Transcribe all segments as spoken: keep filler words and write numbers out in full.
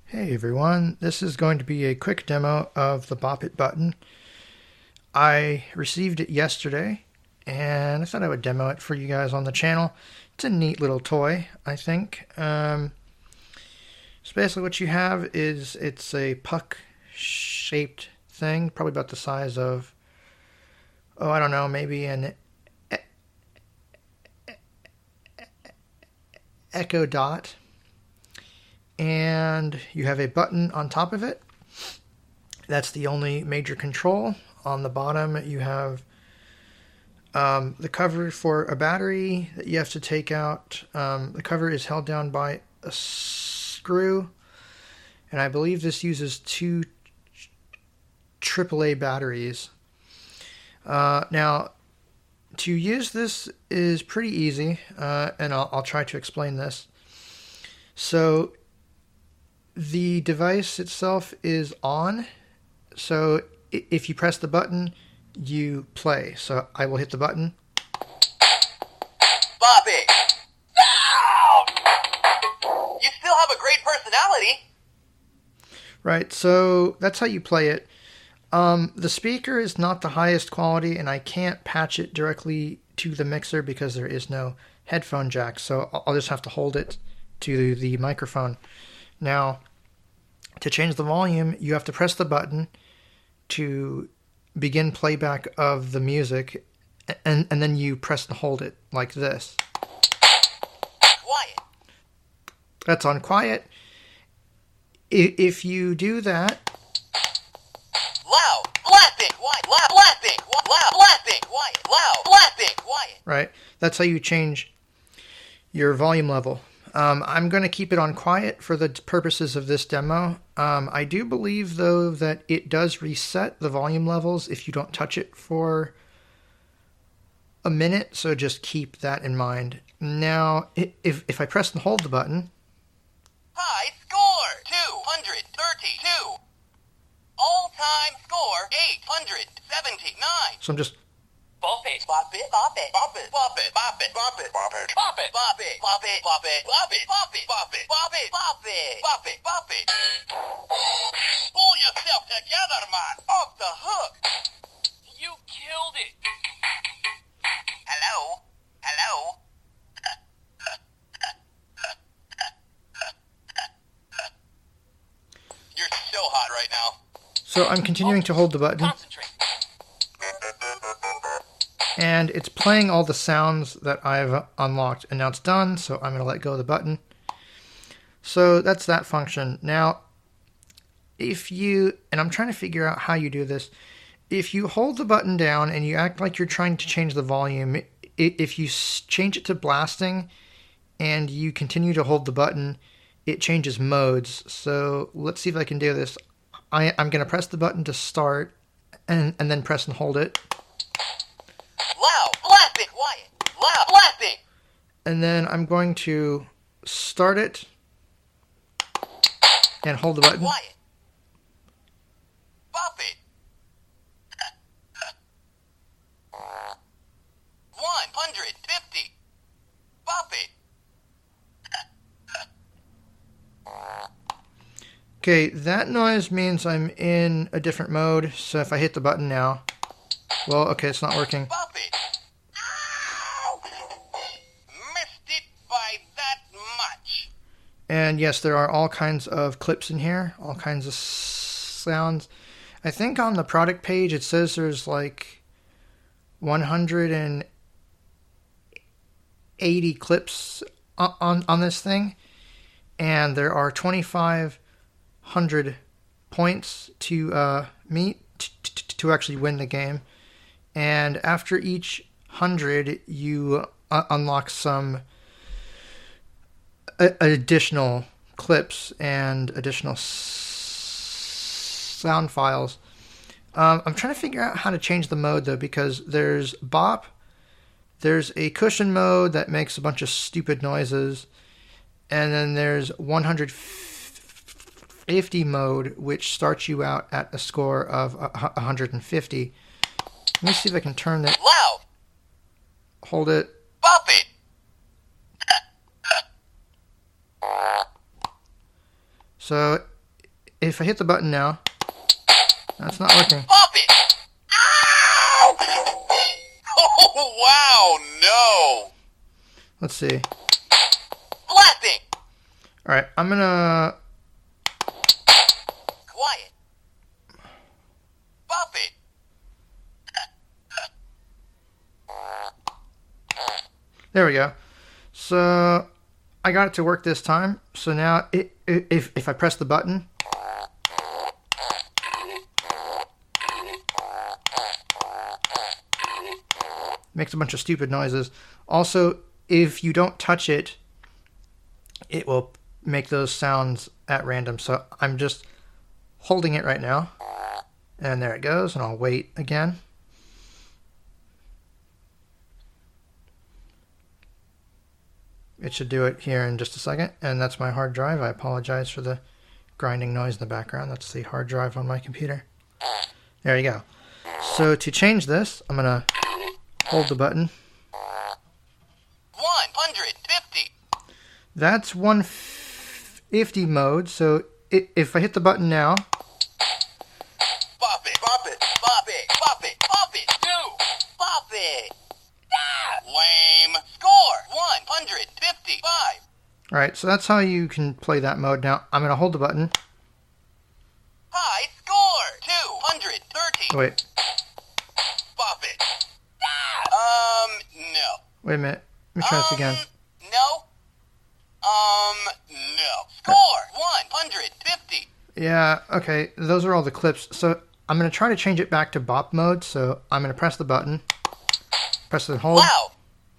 Hey everyone, this is going to be a quick demo of the Bop It button. I received it yesterday and I thought I would demo it for you guys on the channel. It's a neat little toy, I think. Um, so basically what you have is it's a puck shaped thing, probably about the size of, oh I don't know, maybe an e e Echo Dot. And you have a button on top of it. That's the only major control. On the bottom you have um, the cover for a battery that you have to take out. Um, the cover is held down by a screw, and I believe this uses two triple A batteries. Uh, now, to use this is pretty easy, uh, and I'll, I'll try to explain this. So the device itself is on, so if you press the button, you play. So I will hit the button. Bobby! No! You still have a great personality! Right, so that's how you play it. Um, the speaker is not the highest quality, and I can't patch it directly to the mixer because there is no headphone jack, so I'll just have to hold it to the microphone. Now, to change the volume, you have to press the button to begin playback of the music, and, and then you press and hold it like this. Quiet. That's on quiet. If you do that... Loud, blasting, quiet, loud, blasting, loud, blasting, quiet, loud, blasting, quiet. Right, that's how you change your volume level. Um, I'm going to keep it on quiet for the purposes of this demo. Um, I do believe, though, that it does reset the volume levels if you don't touch it for a minute, so just keep that in mind. Now, if, if I press and hold the button... High score, two hundred thirty-two. All-time score, eight hundred seventy-nine. So I'm just... Bop it, bop it, bop it, bop it, bop it, bop it, bop it, bop it, bop it, bop it, bop it, bop it, bop it, bop it, bop it, bop it, bop it, bop it, bop it. Pull yourself together, man. Off the hook. You killed it. Hello? Hello? You're so hot right now. So I'm continuing to hold the button. Concentrate. And it's playing all the sounds that I've unlocked, and now it's done, so I'm going to let go of the button. So that's that function. Now, if you, and I'm trying to figure out how you do this, if you hold the button down and you act like you're trying to change the volume, if you change it to blasting and you continue to hold the button, it changes modes. So let's see if I can do this. I, I'm going to press the button to start, and, and then press and hold it. Loud, blasting, quiet, loud, blasting. And then I'm going to start it and hold the button. Quiet. Bop it. one hundred fifty. Bop it. Okay, that noise means I'm in a different mode, so if I hit the button now, well, okay, it's not working. Bop it. Ow! Missed it by that much. And yes, there are all kinds of clips in here, all kinds of sounds. I think on the product page it says there's like one hundred eighty clips on, on, on this thing, and there are twenty-five hundred points to uh, meet t- t- to actually win the game. And after each hundred, you uh, unlock some a- additional clips and additional s- sound files. Um, I'm trying to figure out how to change the mode, though, because there's bop, there's a cushion mode that makes a bunch of stupid noises, and then there's one hundred fifty mode, which starts you out at a score of one hundred fifty. Let me see if I can turn that. Loud. Hold it. Bop it. So if I hit the button now, that's not working. Pop it! Ow! Oh, wow, no! Let's see. Blasting! Alright, I'm gonna... Quiet. Pop it! There we go. So, I got it to work this time. So now, it, it, if, if I press the button... makes a bunch of stupid noises. Also, if you don't touch it, it will make those sounds at random. So I'm just holding it right now. And there it goes. And I'll wait again. It should do it here in just a second. And that's my hard drive. I apologize for the grinding noise in the background. That's the hard drive on my computer. There you go. So to change this, I'm going to hold the button. one hundred fifty. That's one fifty mode. So it, if I hit the button now, Pop it, pop it, pop it, pop it, pop it, two, pop it. Ah, lame. Score, one hundred fifty-five. all right. So that's how you can play that mode. Now I'm going to hold the button. High score, two hundred thirty. Wait, Pop it. Ah, um, no. wait a minute. Let me try this again. Um, no. Um, no. Score, one hundred fifty. Yeah, okay. Those are all the clips. So I'm going to try to change it back to bop mode. So I'm going to press the button. Press and hold. Wow.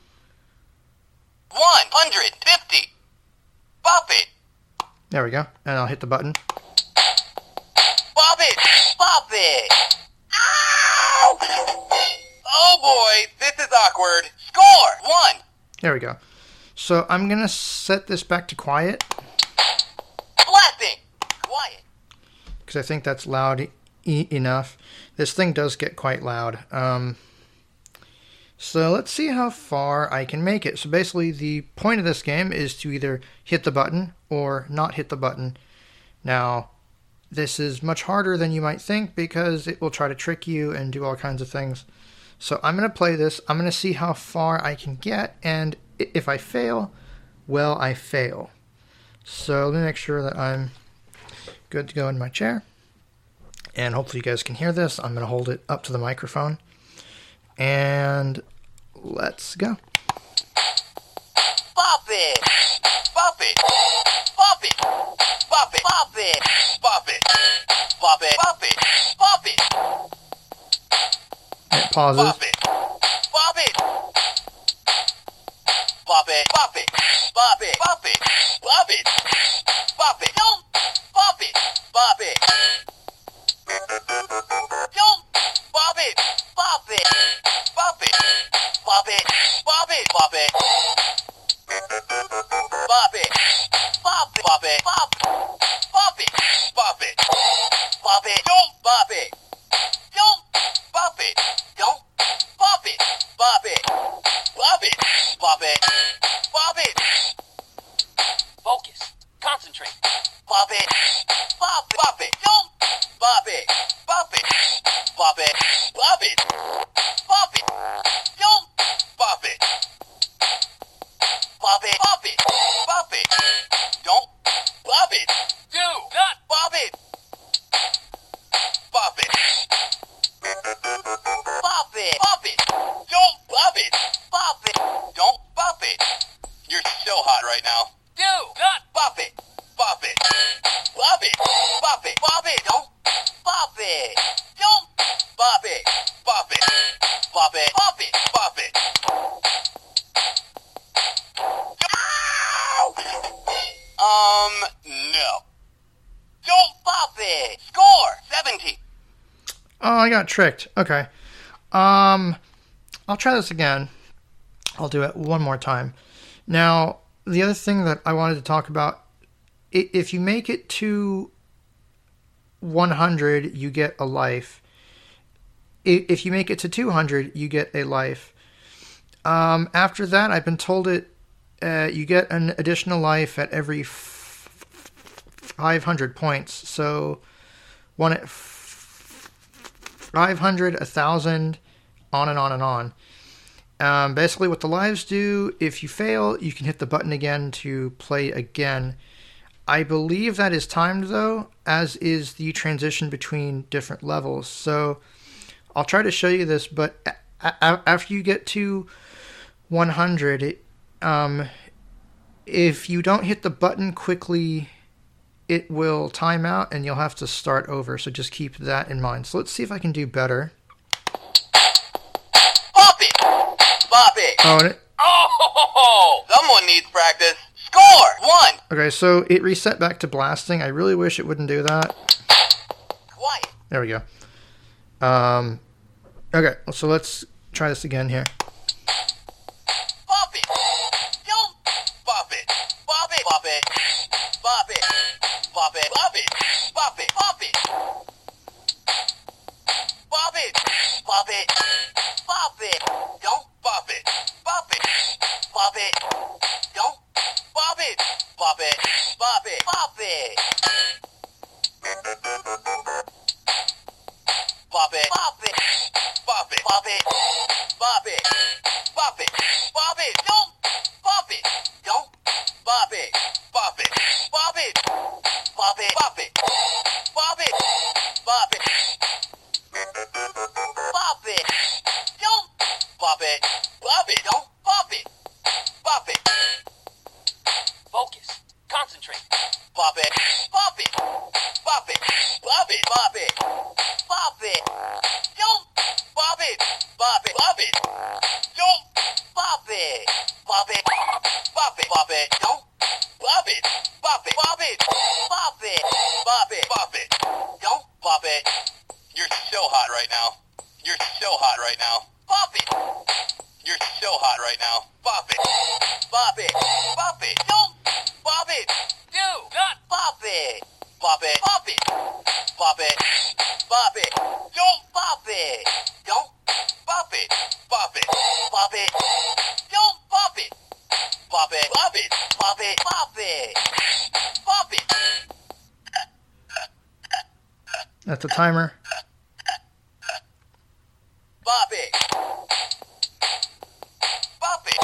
one hundred fifty. Pop it. There we go. And I'll hit the button. Pop it. Pop it. Ow! Oh boy, this is awkward. Score, one. There we go. So I'm going to set this back to quiet. Blasting. Quiet. Because I think that's loud e- enough. This thing does get quite loud. Um, so let's see how far I can make it. So basically the point of this game is to either hit the button or not hit the button. Now, this is much harder than you might think because it will try to trick you and do all kinds of things. So I'm going to play this. I'm going to see how far I can get. And if I fail, well, I fail. So let me make sure that I'm good to go in my chair. And hopefully you guys can hear this. I'm going to hold it up to the microphone. And let's go. Pop it. Pop it. Pop it. Pop it. Pop it. Pop it. Pop it. Pop it. Pop it. It pauses. Pop it. Pop it. Pop it. Pop it. Pop it. Pop it. Pop it. Pop it. Don't. Pop it. Pop it. Don't. Pop it. Pop it. Pop it. Pop it. Pop it. Pop it. Pop it. Pop it. Pop it. Pop. Pop it. Pop it. Pop it. Don't pop it. Don't pop it. Don't pop it. Pop it. Pop it. Pop it. Pop it. Focus. Concentrate. Pop it. Pop it. Pop it. Don't pop it. Pop it. Pop it. Pop it. Pop it. Don't pop it. Pop it. Pop it. Pop it. Don't pop it. Do not pop it. Pop it. Pop it. Pop it. Don't pop it. Pop it. Don't pop it. You're so hot right now. Do not pop it. Pop it. Pop it. Pop it. Pop it. Don't pop it. Don't pop it. Pop it. Pop it. Pop it. Pop it. Ow! Um, no. Don't pop it. Score, seventy. Oh, I got tricked. Okay. Um, I'll try this again. I'll do it one more time. Now, the other thing that I wanted to talk about, i- if you make it to one hundred, you get a life. I- If you make it to two hundred, you get a life. Um, after that, I've been told it, uh, you get an additional life at every f- five hundred points. So one at five hundred, one thousand, on and on and on. Um, basically what the lives do, if you fail, you can hit the button again to play again. I believe that is timed though, as is the transition between different levels. So I'll try to show you this, but a- a- after you get to one hundred, it, um, if you don't hit the button quickly, it will time out and you'll have to start over. So just keep that in mind. So let's see if I can do better. Bop it! Bop it! Oh, and it, Oh! Someone needs practice. Score! One! okay, so it reset back to blasting. I really wish it wouldn't do that. Quiet. There we go. Um, okay, so let's try this again here. Bop it! Don't bop it! Bop it! Bop it! Bop it! Bop it! Bop it! Bop it! Bop it! Bop it! Bop it! Bop it! Don't bop it! Bop it! Bop it! Don't bop it! Bop it! Bop it! Bop it! Bop it! Bop it! Bop it! Bop it! Bop it! Bop it! Bop it! Don't bop it! Don't bop it! Bop it! Bop it! Bop it! Bop it! Bop it! Bop it! Bop it! Don't bop it! Bop it! Don't bop it! Bop it! Focus. Concentrate. Bop it! Bop it! Bop it! Bop it! Bop it! Bop it! Don't bop it! Bop it! Bop it! Don't bop it! Bop it! Bop it! Bop it! Don't bop it! Bop it! Bop it! Bop it! Bop it! Bop it! Don't bop it! You're so hot right now. You're so hot right now. Bop it! You're so hot right now. Bop it! Bop it! Bop it! Don't bop it! Do not bop it! Bop it! Bop it! Bop it! Bop it! Don't bop it! Don't bop it! Bop it! Bop it! Don't bop it! Bop it! Bop it! Bop it! Bop it! Bop it! That's a timer. Bop it! Bop it!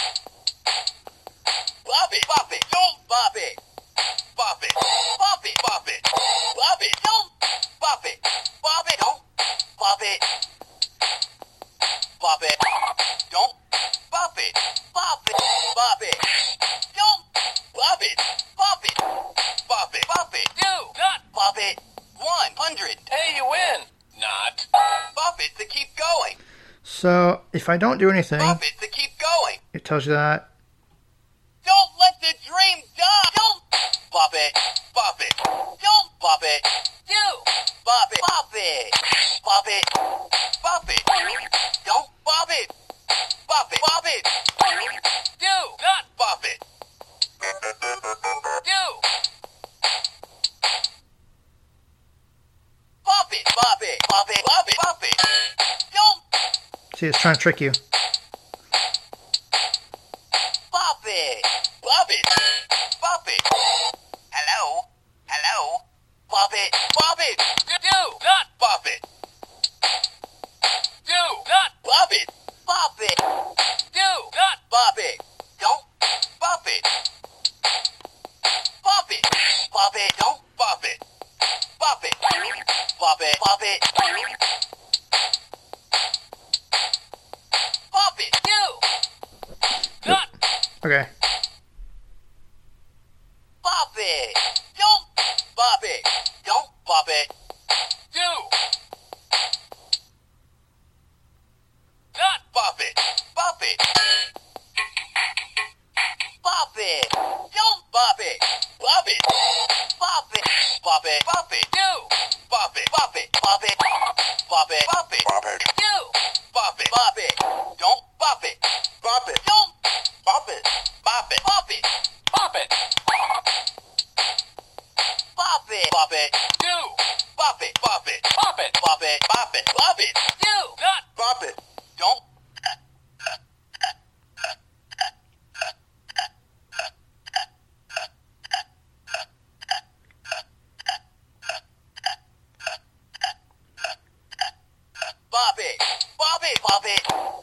Bop it! Bop it! Don't bop it! Bop it! Bop it! Bop it! Bop it! Don't bop it! Bop it! Don't bop it! Bop it! Don't bop it! Bop it! Bop it! Don't bop it! Bop it! Bop it! Bop it! Do not bop it! One hundred. Hey, you win! Not. Bop it to keep going. So if I don't do anything, Bop it to keep going. it tells you that. Don't let the dream die. Don't bop it. Bop it. Don't bop it. Do bop it. Bop it. Bop it. Bop it. Don't bop it. Bop it. Bop it. Do not bop it. Do. Bop it. Bop it. Bop it. Bop it. Bop it. Don't See, it's trying to trick you. bop it. Bop it. Bop it. Hello? Hello? Bop it. Bop it. Do, do not bop it. Do not bop it. Bop it. Do not bop it. Don't bop it. Bop it. Bop it. Don't bop it. Bop it. Bop it. Bop it. Bop it. Do not Okay. bop it. Don't bop it. Don't bop it. Do not bop it. Bop it. Bop it. Don't bop it. Bop it. Bop it. Bop it. Bop it. Do bop it. Bop it. Bop it. Bop it. Bop it. Bop it. Do bop it. Bop it. Don't bop it. Bop it. Don't bop it. Bop it. Bop it. Bop it. Bop it. Bop it. Do bop it. Bop it. Bop it. Bop it. Bop it. Bop it. Do not bop it. Don't.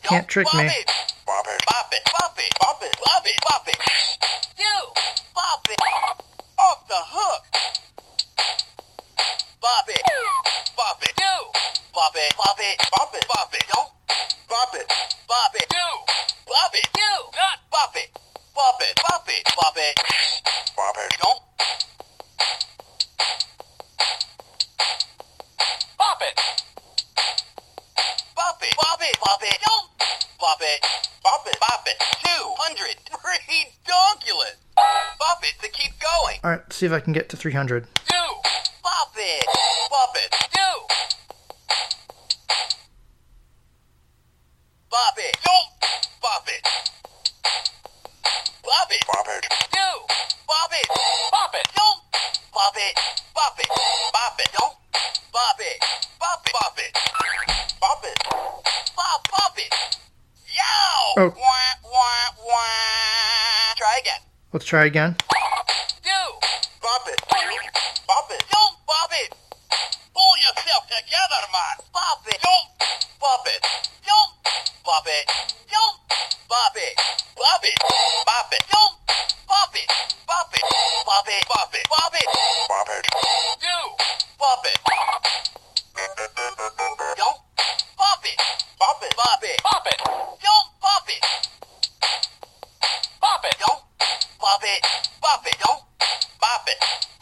Can't trick me. Bop it. Bop it. Bop it. Bop it. Bop it. Bop it. Bop it. You. Bop it. Off the hook. Bop it. Bop it. You. Bop it. Bop it. Bop it. Bop it. Don't. Bop it. Bop it. You. Bop it. You. Not. Bop it. Bop it. Bop it. Bop it. Bop it. Don't. Bop it. Bop it. Bop it. Bop it. Don't. Bop it. Bop it. Bop it. Two hundred. Redonkulous. Bop it to keep going. All right, let's see if I can get to three hundred. Do. Bop it. Bop it. Do. Bop it. Don't. Bop it. Bop it. Bop it. Do. Bop it. Bop it. Don't. Bop it. Bop it. Bop it. Don't. Bop it. Bop it. Bop it. Bop it. Bop. Bop it. Yow. Oh. Wah, wah, wah. Try again. Let's try again. Do. Bop it. Bop it. Don't bop it. Pull yourself together, man. Bop it. Don't bop it. Don't bop it. Don't bop it. Bop it. Bop it. Don't bop it. Bop it. Bop it. Bop it. Bop it. Bop it. Do. Bop it. Don't bop it. Bop it. Bop it. Bop it. Don't bop it. Bop it. Don't bop it. Bop it. Don't bop it.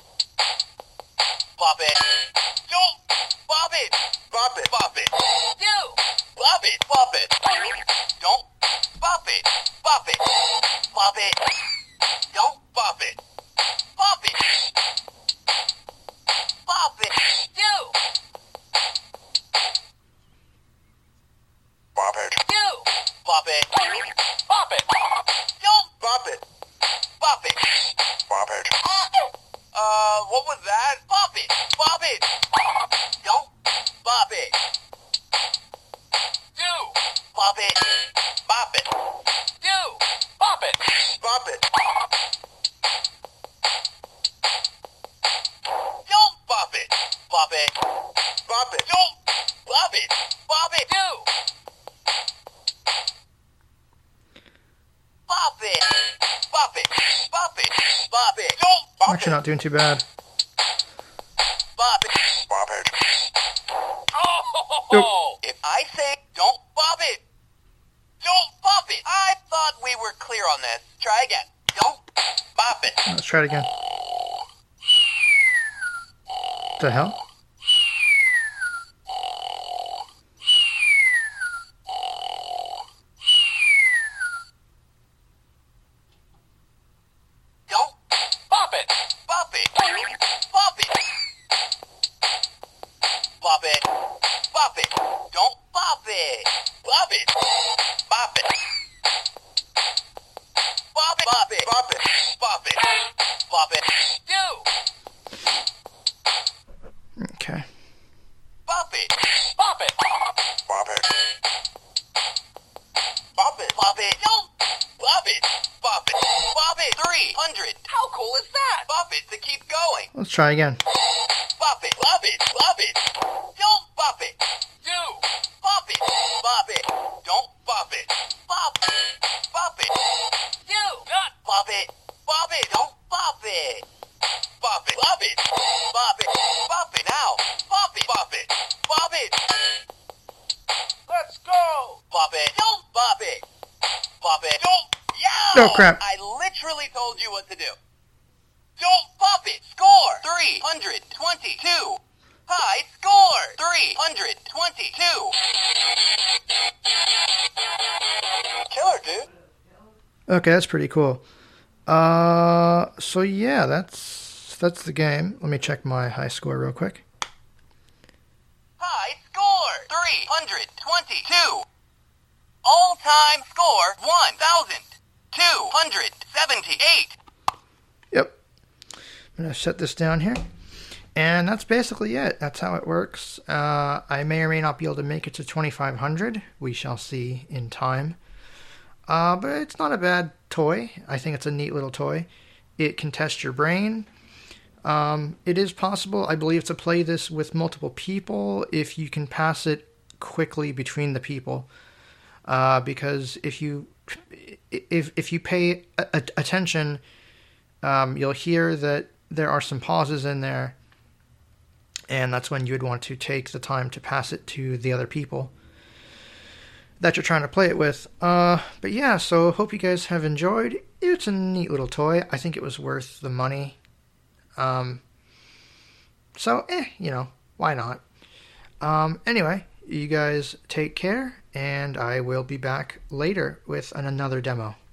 Bop it. Don't bop it. Bop it. Bop it. Do. Bop it. Bop it. Don't bop it. Bop it. Bop it. Don't bop it. Bop it. Bop it. Do. Bop it. Do. Bop it. Bop it. Don't bop it. Bop it. Bop it. Uh, what was that? Bop it. Bop it. Don't bop it. Do. Bop it. Bop it. Do. Bop it. Bop it. Don't bop it. Bop it. Bop it. Don't bop it. Bop it. Do. Bop it. Bop it. Bop it. Bop it. Don't bop I'm actually not doing too bad. Bop it. Bop it. Oh! Nope. If I say don't bop it, don't bop it. I thought we were clear on this. Try again. Don't bop it. Let's try it again. The hell? Don't bop it. Bop it. Bop it. Bop it. Bop it. Don't bop it. Bop it. Bop it. Bop it. Bop it. Bop it. Bop it. Bop it. Do. Okay. Bop it. Bop it. Bop it. Bop it. Bop it. Don't bop it. Bop it. Bop it. three hundred. How cool is that? Bop it to keep going. Let's try again. Bop it. Bop it. Bop it. Don't bop it. Do. Bop it. Bop it. Don't bop it. Bop. Bop it. Do. Not bop it. Bop it. Don't bop it. Bop it. Bop it. Bop it. Bop it. Now. Bop it. Bop it. Bop it. Let's go. Bop it. Don't bop it. Bop it. Don't. Yeah. Oh, crap. I literally told you what to do. Don't bop it. Score. three hundred twenty-two. High score. three hundred twenty-two. Killer, dude. Okay, that's pretty cool. Uh, so yeah, that's that's the game. Let me check my high score real quick. High score. three hundred twenty-two. All-time score. one thousand two hundred seventy-eight. Yep. I'm gonna set this down here. And that's basically it. That's how it works. Uh, I may or may not be able to make it to twenty-five hundred. We shall see in time. Uh, but it's not a bad toy. I think it's a neat little toy. It can test your brain. Um, it is possible, I believe, to play this with multiple people if you can pass it quickly between the people. uh, because if you if if you pay a- a- attention, um, you'll hear that there are some pauses in there, and that's when you would want to take the time to pass it to the other people that you're trying to play it with. Uh, but yeah, so hope you guys have enjoyed. It's a neat little toy. I think it was worth the money. Um, so, eh, you know, why not? Um, anyway, you guys take care, and I will be back later with an- another demo.